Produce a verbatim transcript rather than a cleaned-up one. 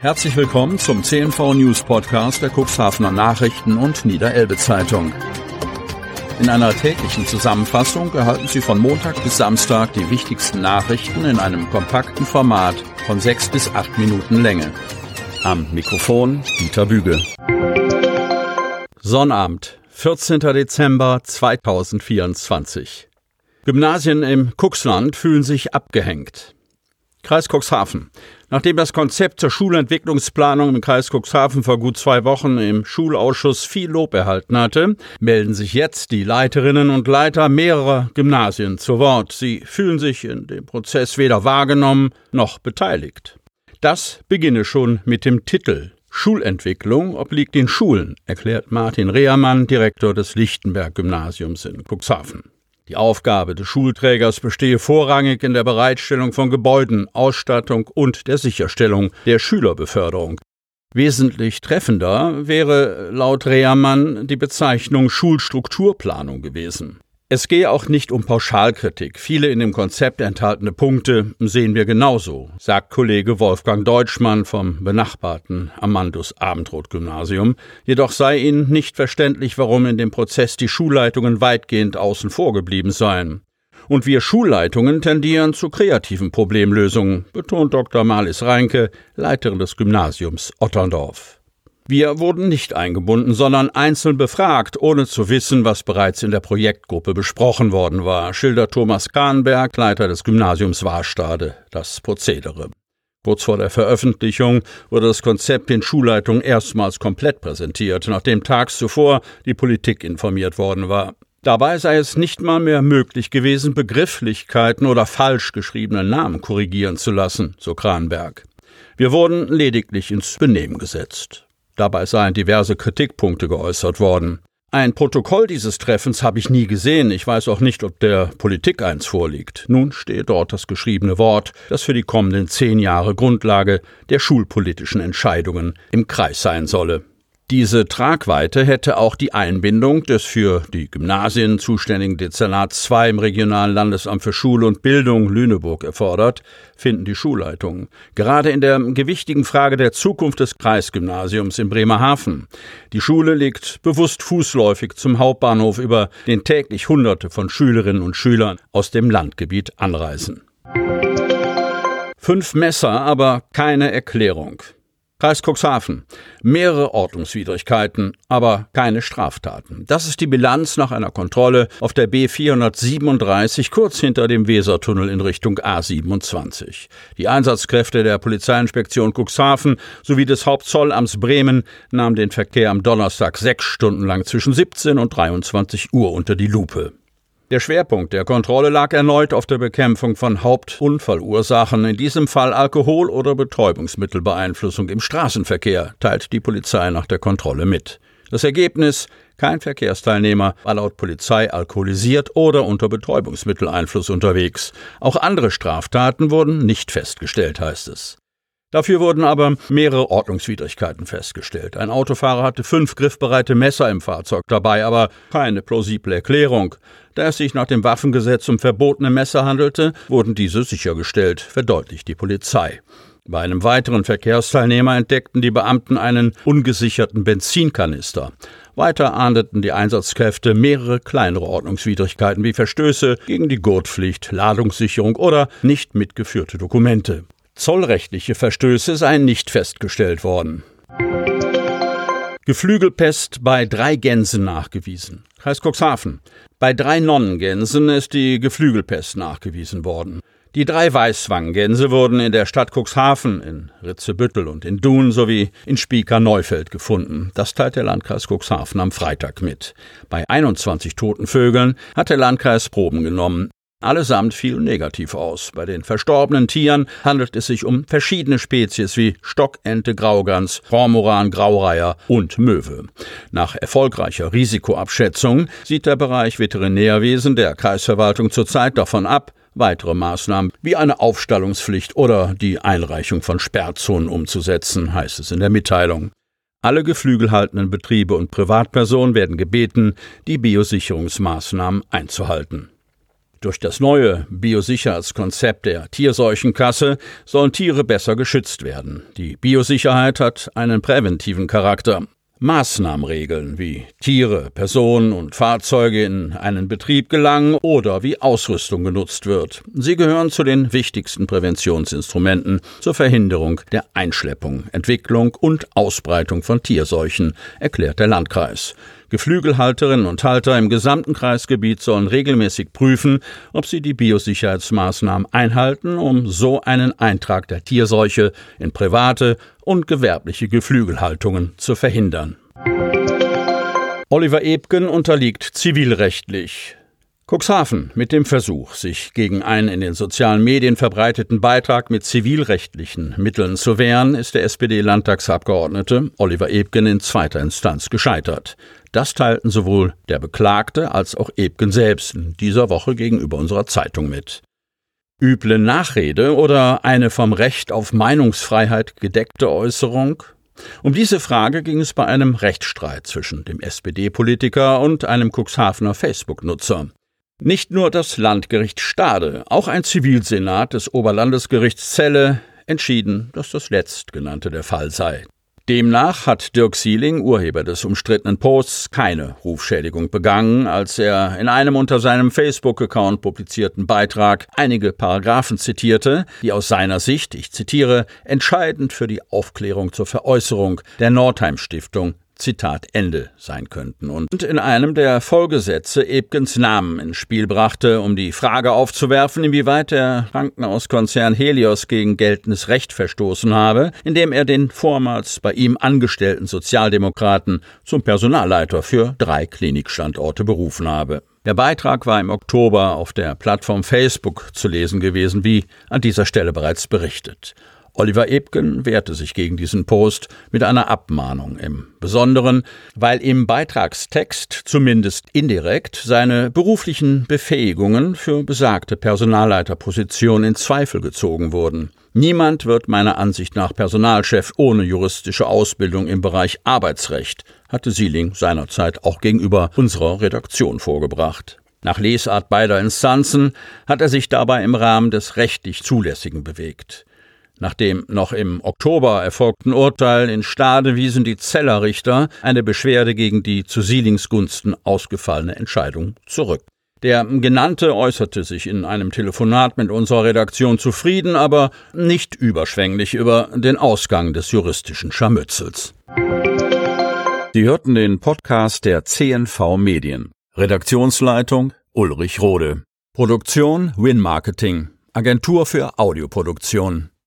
Herzlich willkommen zum C N V News Podcast der Cuxhavener Nachrichten und Niederelbe Zeitung. In einer täglichen Zusammenfassung erhalten Sie von Montag bis Samstag die wichtigsten Nachrichten in einem kompakten Format von sechs bis acht Minuten Länge. Am Mikrofon Dieter Büge. Sonnabend, vierzehnter Dezember zweitausendvierundzwanzig. Gymnasien im Cuxland fühlen sich abgehängt. Kreis Cuxhaven. Nachdem das Konzept zur Schulentwicklungsplanung im Kreis Cuxhaven vor gut zwei Wochen im Schulausschuss viel Lob erhalten hatte, melden sich jetzt die Leiterinnen und Leiter mehrerer Gymnasien zu Wort. Sie fühlen sich in dem Prozess weder wahrgenommen noch beteiligt. Das beginne schon mit dem Titel. Schulentwicklung obliegt den Schulen, erklärt Martin Rehermann, Direktor des Lichtenberg-Gymnasiums in Cuxhaven. Die Aufgabe des Schulträgers bestehe vorrangig in der Bereitstellung von Gebäuden, Ausstattung und der Sicherstellung der Schülerbeförderung. Wesentlich treffender wäre laut Rehermann die Bezeichnung Schulstrukturplanung gewesen. Es gehe auch nicht um Pauschalkritik. Viele in dem Konzept enthaltene Punkte sehen wir genauso, sagt Kollege Wolfgang Deutschmann vom benachbarten Amandus-Abendroth-Gymnasium. Jedoch sei ihnen nicht verständlich, warum in dem Prozess die Schulleitungen weitgehend außen vor geblieben seien. Und wir Schulleitungen tendieren zu kreativen Problemlösungen, betont Doktor Marlies Reinke, Leiterin des Gymnasiums Otterndorf. Wir wurden nicht eingebunden, sondern einzeln befragt, ohne zu wissen, was bereits in der Projektgruppe besprochen worden war, schildert Thomas Kahnberg, Leiter des Gymnasiums Warstade, das Prozedere. Kurz vor der Veröffentlichung wurde das Konzept den Schulleitungen erstmals komplett präsentiert, nachdem tags zuvor die Politik informiert worden war. Dabei sei es nicht mal mehr möglich gewesen, Begrifflichkeiten oder falsch geschriebene Namen korrigieren zu lassen, so Kahnberg. Wir wurden lediglich ins Benehmen gesetzt. Dabei seien diverse Kritikpunkte geäußert worden. Ein Protokoll dieses Treffens habe ich nie gesehen. Ich weiß auch nicht, ob der Politik eins vorliegt. Nun stehe dort das geschriebene Wort, das für die kommenden zehn Jahre Grundlage der schulpolitischen Entscheidungen im Kreis sein solle. Diese Tragweite hätte auch die Einbindung des für die Gymnasien zuständigen Dezernats zwei im Regionalen Landesamt für Schule und Bildung Lüneburg erfordert, finden die Schulleitungen. Gerade in der gewichtigen Frage der Zukunft des Kreisgymnasiums in Bremerhaven. Die Schule liegt bewusst fußläufig zum Hauptbahnhof, über den täglich Hunderte von Schülerinnen und Schülern aus dem Landgebiet anreisen. Fünf Messer, aber keine Erklärung. Kreis Cuxhaven. Mehrere Ordnungswidrigkeiten, aber keine Straftaten. Das ist die Bilanz nach einer Kontrolle auf der B vierhundertsiebenunddreißig, kurz hinter dem Wesertunnel in Richtung A siebenundzwanzig. Die Einsatzkräfte der Polizeiinspektion Cuxhaven sowie des Hauptzollamts Bremen nahmen den Verkehr am Donnerstag sechs Stunden lang zwischen siebzehn und dreiundzwanzig Uhr unter die Lupe. Der Schwerpunkt der Kontrolle lag erneut auf der Bekämpfung von Hauptunfallursachen, in diesem Fall Alkohol- oder Betäubungsmittelbeeinflussung im Straßenverkehr, teilt die Polizei nach der Kontrolle mit. Das Ergebnis: kein Verkehrsteilnehmer war laut Polizei alkoholisiert oder unter Betäubungsmitteleinfluss unterwegs. Auch andere Straftaten wurden nicht festgestellt, heißt es. Dafür wurden aber mehrere Ordnungswidrigkeiten festgestellt. Ein Autofahrer hatte fünf griffbereite Messer im Fahrzeug dabei, aber keine plausible Erklärung. Da es sich nach dem Waffengesetz um verbotene Messer handelte, wurden diese sichergestellt, verdeutlicht die Polizei. Bei einem weiteren Verkehrsteilnehmer entdeckten die Beamten einen ungesicherten Benzinkanister. Weiter ahndeten die Einsatzkräfte mehrere kleinere Ordnungswidrigkeiten wie Verstöße gegen die Gurtpflicht, Ladungssicherung oder nicht mitgeführte Dokumente. Zollrechtliche Verstöße seien nicht festgestellt worden. Geflügelpest bei drei Gänsen nachgewiesen. Kreis Cuxhaven. Bei drei Nonnengänsen ist die Geflügelpest nachgewiesen worden. Die drei Weißwanggänse wurden in der Stadt Cuxhaven, in Ritzebüttel und in Dun sowie in Spieker-Neufeld gefunden. Das teilt der Landkreis Cuxhaven am Freitag mit. Bei einundzwanzig toten Vögeln hat der Landkreis Proben genommen. Allesamt fielen negativ aus. Bei den verstorbenen Tieren handelt es sich um verschiedene Spezies wie Stockente, Graugans, Kormoran, Graureiher und Möwe. Nach erfolgreicher Risikoabschätzung sieht der Bereich Veterinärwesen der Kreisverwaltung zurzeit davon ab, weitere Maßnahmen wie eine Aufstallungspflicht oder die Einreichung von Sperrzonen umzusetzen, heißt es in der Mitteilung. Alle geflügelhaltenden Betriebe und Privatpersonen werden gebeten, die Biosicherungsmaßnahmen einzuhalten. Durch das neue Biosicherheitskonzept der Tierseuchenkasse sollen Tiere besser geschützt werden. Die Biosicherheit hat einen präventiven Charakter. Maßnahmenregeln, wie Tiere, Personen und Fahrzeuge in einen Betrieb gelangen oder wie Ausrüstung genutzt wird. Sie gehören zu den wichtigsten Präventionsinstrumenten zur Verhinderung der Einschleppung, Entwicklung und Ausbreitung von Tierseuchen, erklärt der Landkreis. Geflügelhalterinnen und Halter im gesamten Kreisgebiet sollen regelmäßig prüfen, ob sie die Biosicherheitsmaßnahmen einhalten, um so einen Eintrag der Tierseuche in private und gewerbliche Geflügelhaltungen zu verhindern. Oliver Ebgen unterliegt zivilrechtlich. Cuxhaven mit dem Versuch, sich gegen einen in den sozialen Medien verbreiteten Beitrag mit zivilrechtlichen Mitteln zu wehren, ist der S P D-Landtagsabgeordnete Oliver Ebgen in zweiter Instanz gescheitert. Das teilten sowohl der Beklagte als auch Ebgen selbst in dieser Woche gegenüber unserer Zeitung mit. Üble Nachrede oder eine vom Recht auf Meinungsfreiheit gedeckte Äußerung? Um diese Frage ging es bei einem Rechtsstreit zwischen dem S P D-Politiker und einem Cuxhavener Facebook-Nutzer. Nicht nur das Landgericht Stade, auch ein Zivilsenat des Oberlandesgerichts Celle entschieden, dass das letztgenannte der Fall sei. Demnach hat Dirk Sieling, Urheber des umstrittenen Posts, keine Rufschädigung begangen, als er in einem unter seinem Facebook-Account publizierten Beitrag einige Paragraphen zitierte, die aus seiner Sicht, ich zitiere, entscheidend für die Aufklärung zur Veräußerung der Nordheim-Stiftung, Zitat Ende, sein könnten und in einem der Folgesätze Ebgens Namen ins Spiel brachte, um die Frage aufzuwerfen, inwieweit der Krankenhauskonzern Helios gegen geltendes Recht verstoßen habe, indem er den vormals bei ihm angestellten Sozialdemokraten zum Personalleiter für drei Klinikstandorte berufen habe. Der Beitrag war im Oktober auf der Plattform Facebook zu lesen gewesen, wie an dieser Stelle bereits berichtet. Oliver Ebgen wehrte sich gegen diesen Post mit einer Abmahnung, im Besonderen, weil im Beitragstext zumindest indirekt seine beruflichen Befähigungen für besagte Personalleiterposition in Zweifel gezogen wurden. Niemand wird meiner Ansicht nach Personalchef ohne juristische Ausbildung im Bereich Arbeitsrecht, hatte Sieling seinerzeit auch gegenüber unserer Redaktion vorgebracht. Nach Lesart beider Instanzen hat er sich dabei im Rahmen des rechtlich Zulässigen bewegt. Nach dem noch im Oktober erfolgten Urteil in Stade wiesen die Celler Richter eine Beschwerde gegen die zu Sielings Gunsten ausgefallene Entscheidung zurück. Der Genannte äußerte sich in einem Telefonat mit unserer Redaktion zufrieden, aber nicht überschwänglich über den Ausgang des juristischen Scharmützels. Sie hörten den Podcast der C N V Medien. Redaktionsleitung Ulrich Rode. Produktion Win Marketing, Agentur für Audioproduktion.